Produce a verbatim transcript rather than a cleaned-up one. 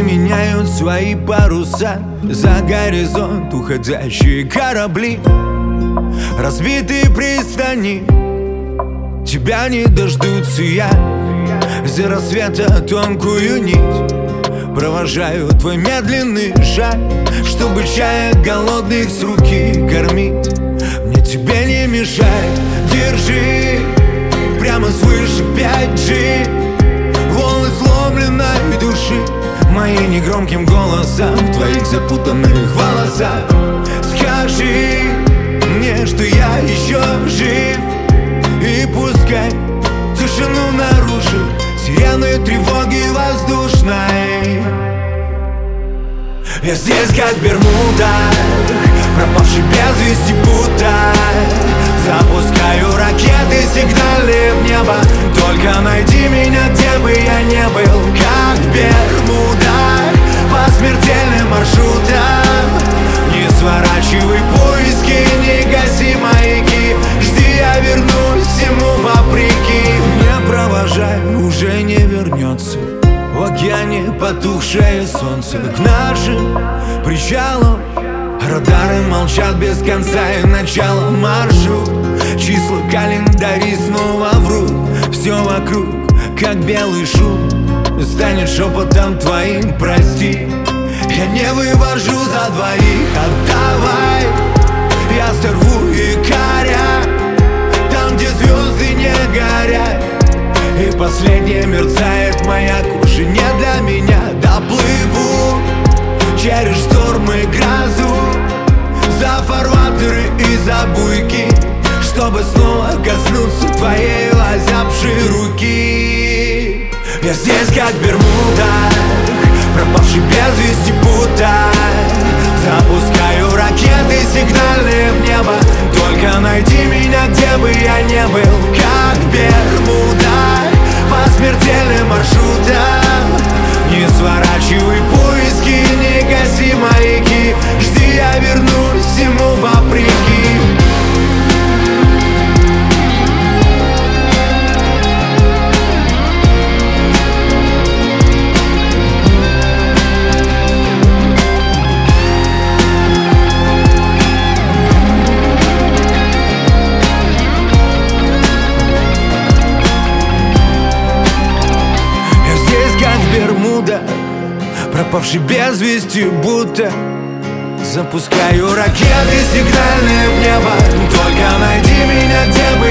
меняют свои паруса. За горизонт уходящие корабли, разбитые пристани, тебя не дождутся. Я за рассвета тонкую нить провожаю твой медленный шаг, чтобы чая голодных с руки кормить. Мне тебе не мешай, держи прямо свыше пять джи волны сломленной души, мои негромким голосом в твоих запутанных волосах. Скажи мне, что я еще жив, и пускай тишину нарушит сирены тревоги воздушной. Я здесь как в Бермудах, пропавший без вести будто. Запускаю ракеты, сигнали в небо. Только найди меня, где бы я не был. Как в Бермудах, по смертельным маршрутам. Не сворачивай поиски, не гаси маяки. Жди, я вернусь всему вопреки. Не провожай, уже не вернется. В океане потухшее солнце. К нашим причалам радары молчат без конца и начала. Маршрут, числа календари снова врут. Все вокруг, как белый шум, станет шепотом твоим прости. Я не вывожу за двоих, отдавай. Я сорву якоря там, где звезды не горят, и последнее мерцает маяк. Уже не для меня. Доплыву через штормы и грозу, за фарватеры и за буйки, чтобы снова коснуться твоей озябшей руки. Я здесь как в Бермудах, пропавший без вести будто. Запускаю ракеты, сигнальные в небо. Только найди меня, где бы я не был. Как в Бермудах, по смертельным маршрутам. Не сворачивай поиски, не гаси маяки. Жди, я вернусь всему вопреки. Пропавший без вести будто. Запускаю ракеты, сигнальные в небо. Только найди меня, где бы